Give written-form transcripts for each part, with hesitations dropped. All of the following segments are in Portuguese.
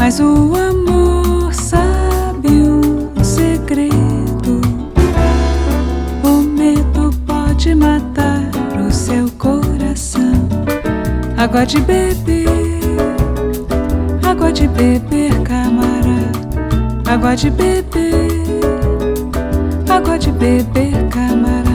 Mas o amor sabe um segredo. O medo pode matar o seu coração. Água de beber, camarada. Água de beber, camarada.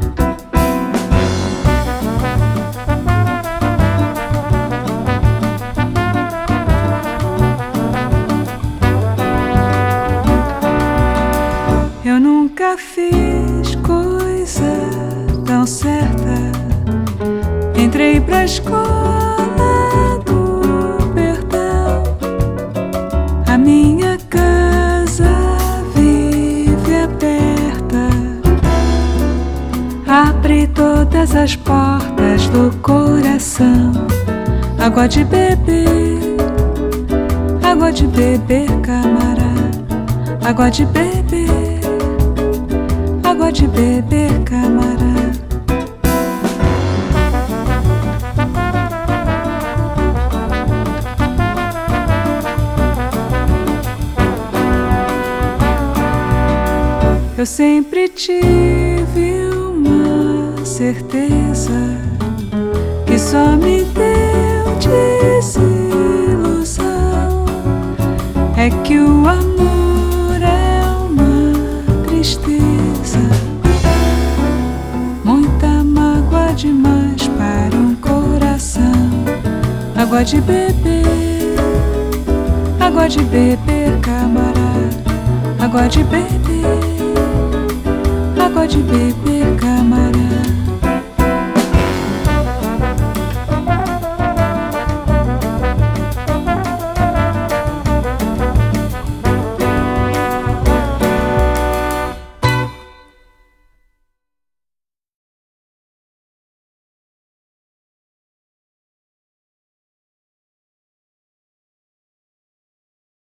Eu nunca fiz coisa tão certa. Entrei pra escola do perdão. A minha casa vive aberta. Abre todas as portas do coração. Água de beber, camarada. Água de beber, camarada. Eu sempre tive uma certeza que só me deu desilusão. É que o amor é uma tristeza, muita mágoa demais para um coração. Água de beber, camarada. Água de beber,